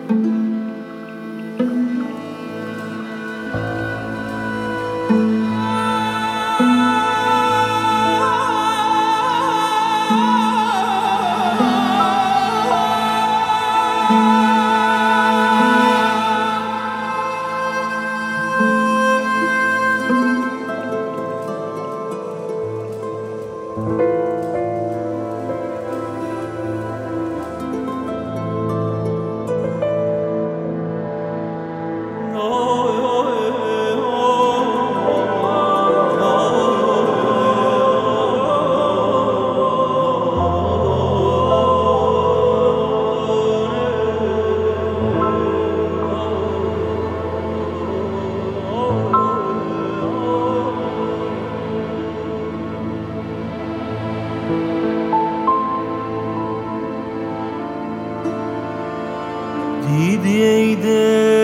دیدی ای دل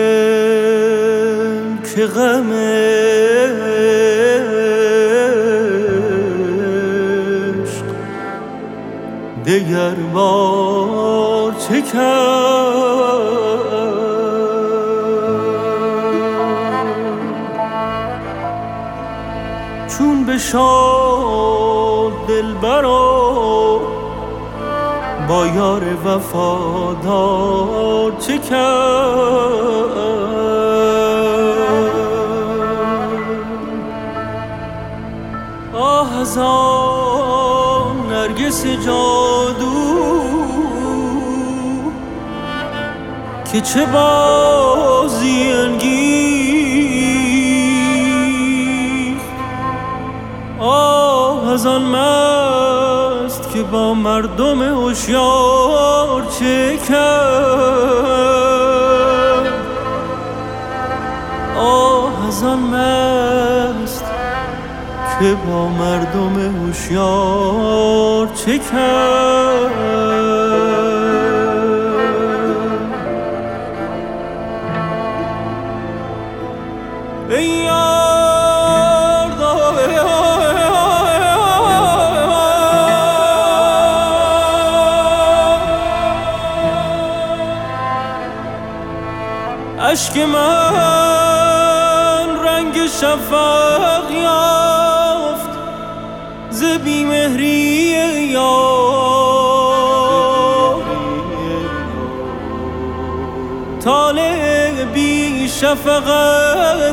که غم عشق دگر بار چه کرد، چون بشاد دلبرا با یار وفادار چه کرد. آه از آن نرگس جادو که چه بازی انگیخت. آه از آن مست که با مردم هوشیار چه کرد. آه از آن مست که با مردم هوشیار چه کرد. ای یار اشک من رنگ شفق یافت ز بیمهری یار. طالع بی شفقت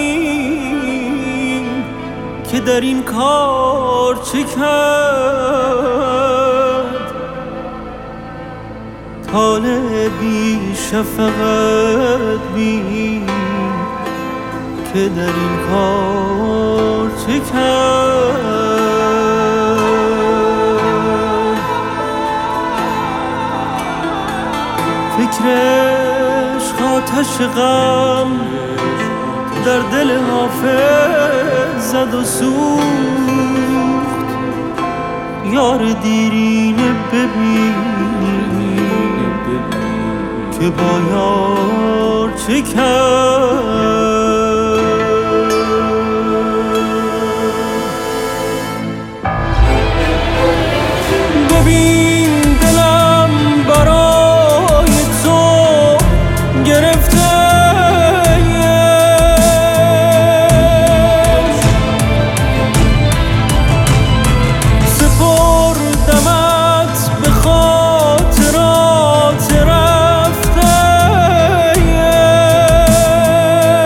بین که در این کار چه کرد. طالع بی شفقت بین که در این کار چه کرد. فکرش آتش غم در دل حافظ زد و سوخت. یار دیرینه ببین که با یار چه کرد. ببین دلم برای تو گرفته سپردمت به خاطرات رفته.